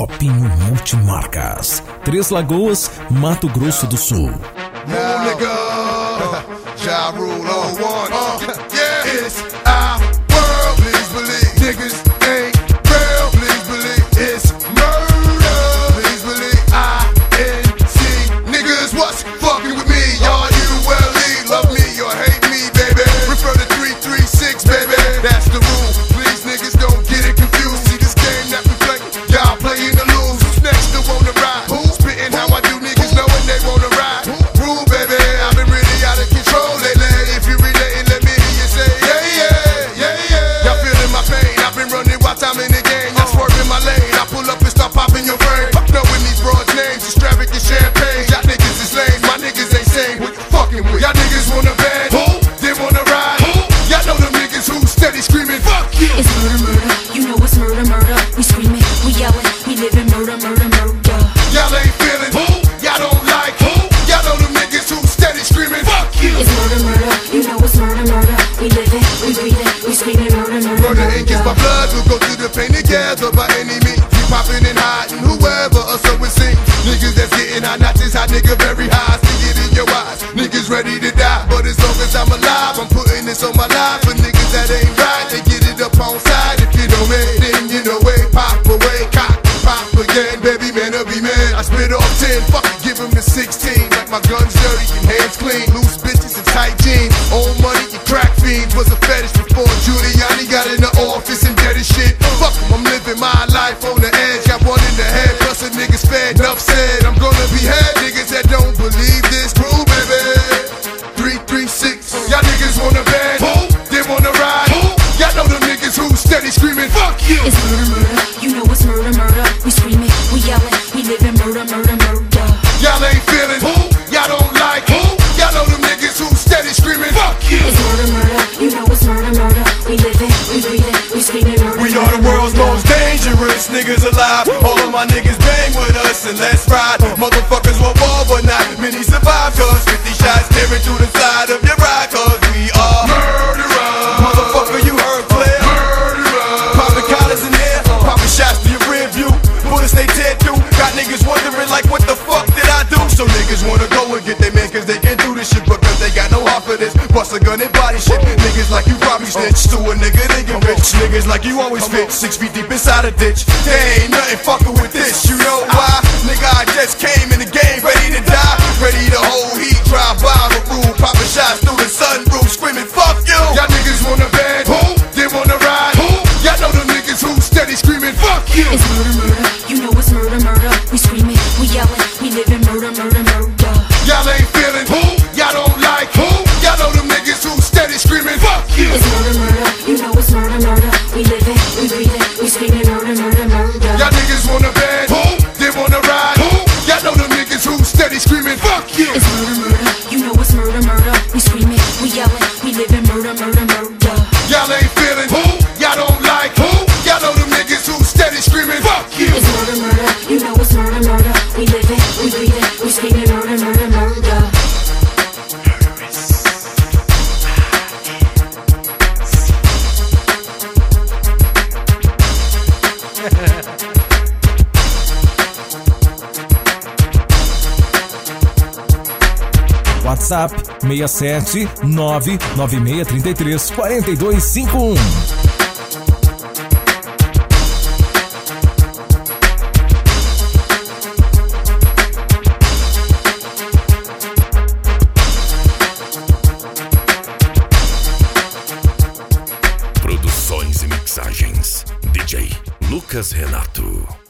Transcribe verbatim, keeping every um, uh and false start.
Copinho Multimarcas, Três Lagoas, Mato Grosso do Sul. Now, nigga, Ja Rule oh one. Uh, yeah, it's our world. Please believe niggas ain't real. Please believe it's murder. Please believe I N C niggas what's fucking with me. Y'all U L E, love me or hate me, baby. Refer to three three six, baby. That's the rule. Please niggas don't get it confused. See this game that we play, y'all playing to lose. Who's next to wanna ride? Who's spitting how I do niggas knowing they wanna ride? Rule, baby. I've been really out of control lately. If you relating, let me hear you say yeah, yeah, yeah, yeah. Y'all feeling my pain? I've been running while I'm in the game. Y'all swerving my lane. I pull up and start popping your brain. Knowing these broads' names, extravagant champagne. Y'all niggas is lame. My niggas ain't sane. What you fucking with? Y'all niggas wanna band? Who? They wanna ride? Who? Y'all know them niggas who steady screaming fuck you. It's murder, murder. You know it's murder, murder. We screaming, we yelling, we living murder, murder, murder. Y'all ain't feeling who? Y'all don't like who? Y'all know them niggas who steady screaming fuck you. It's murder, murder. You know it's murder, murder. We living, we breathing, we screaming murder, murder, Murder murder. against my blood, we'll go through the pain together by any means. We popping and hiding, whoever or so it seems. Niggas that's getting high, not this hot nigga very high. See it in your eyes, niggas ready to die. But as long as I'm alive, I'm putting this on my life. For niggas that ain't right, they get it up on side. If you know me, then you know way. Pop away, cock, pop again. Baby man, I'll be man. I spit off ten, fuck it, give him the sixteen. Like my guns dirty and hands clean. Loose bitches and tight jeans. Old money and crack fiends. Was a fetish before Giuliani got in the office and dead as shit. Fuck him, I'm living my life on the edge. Got one in the head, plus a niggas fed. Enough said, I'm gonna be had. Niggas that don't believe this, prove baby. three three six, y'all niggas wanna band? Who? They wanna ride? Who? Y'all know them niggas who steady screaming fuck you. It's murder, murder. You know it's murder, murder. We screaming, we yelling, we living murder, murder, murder. Y'all ain't feeling who? Y'all don't like who? Y'all know them niggas who steady screaming fuck you. It's murder, murder. You know it's murder, murder. We living, we breathing, we screaming murder. We are the world's most dangerous niggas alive. All of my niggas bang with us and let's ride. Motherfuckers want war but not many survive. Cause fifty shots tearing through the side of your ride. Cause we are Murderers. Motherfucker, you heard clear. Murderers. Popping collars in here, popping shots to your rear view. Bullets they tear through. Got niggas wondering like what the fuck did I do? So niggas wanna go and get their man cause they can do this shit. Because they got no heart for this. Bust a gun and body shit. Niggas like you probably snitch to a nigga they get rich. Niggas like you always fit six feet deep inside a ditch. They ain't nothing fucking with this. You know why? Nigga, I just came in the game ready to die. Ready to hold heat, drive by the rule. Popping shots through the sunroof, screaming fuck you. Y'all niggas wanna band? Who? They wanna ride? Who? Y'all know them niggas who steady screaming fuck you. It's murder, murder. You know it's murder, murder. We screaming, we yelling, we living murder, murder, murder. Y'all ain't feeling who? Y'all don't like who? Y'all know them niggas who steady screaming fuck you. It's murder, murder. You know it's murder, murder. We living, we breathing, we screaming murder, murder, murder. Y'all niggas wanna band? Who? They wanna ride? Who? Y'all know them niggas who steady screaming fuck you. It's murder, murder. You know it's murder, murder. We screaming, we yelling, we living murder, murder, murder. Y'all ain't feeling who? Y'all don't like who? Y'all know them niggas who steady screaming fuck you. It's murder, murder. You know it's murder, murder. We living, we breathing, we screaming murder, murder, murder. WhatsApp seis sete nove nove seis três três quatro dois cinco um. Produções e mixagens D J Lucas Renato.